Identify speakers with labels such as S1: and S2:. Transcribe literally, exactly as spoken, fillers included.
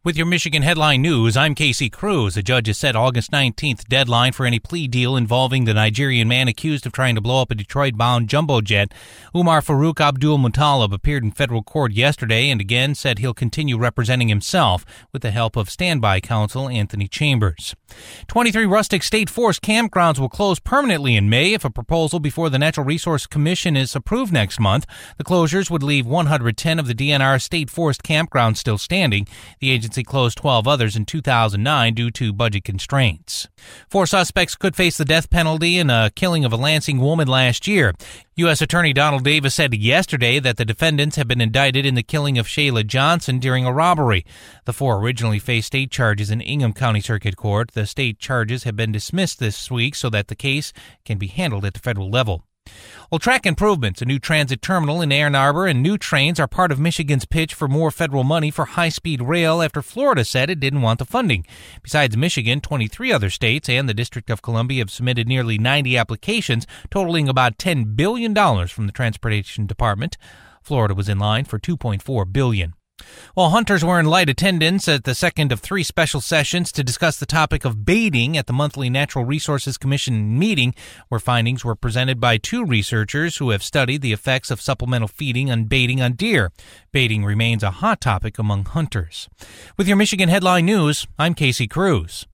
S1: With your Michigan Headline News, I'm Casey Cruz. A judge has set August nineteenth deadline for any plea deal involving the Nigerian man accused of trying to blow up a Detroit-bound jumbo jet. Umar Farouk Abdul Muttalib appeared in federal court yesterday and again said he'll continue representing himself with the help of standby counsel Anthony Chambers. twenty-three rustic state forest campgrounds will close permanently in May if a proposal before the Natural Resource Commission is approved next month. The closures would leave one hundred ten of the D N R state forest campgrounds still standing. The agency closed twelve others in two thousand nine due to budget constraints. Four suspects could face the death penalty in a killing of a Lansing woman last year. U S Attorney Donald Davis said yesterday that the defendants have been indicted in the killing of Shayla Johnson during a robbery. The four originally faced state charges in Ingham County Circuit Court. The state charges have been dismissed this week so that the case can be handled at the federal level. Well, track improvements, a new transit terminal in Ann Arbor, and new trains are part of Michigan's pitch for more federal money for high-speed rail after Florida said it didn't want the funding. Besides Michigan, twenty-three other states and the District of Columbia have submitted nearly ninety applications, totaling about ten billion dollars from the Transportation Department. Florida was in line for two point four billion dollars. While hunters were in light attendance at the second of three special sessions to discuss the topic of baiting at the monthly Natural Resources Commission meeting, where findings were presented by two researchers who have studied the effects of supplemental feeding and baiting on deer. Baiting remains a hot topic among hunters. With your Michigan Headline News, I'm Casey Cruz.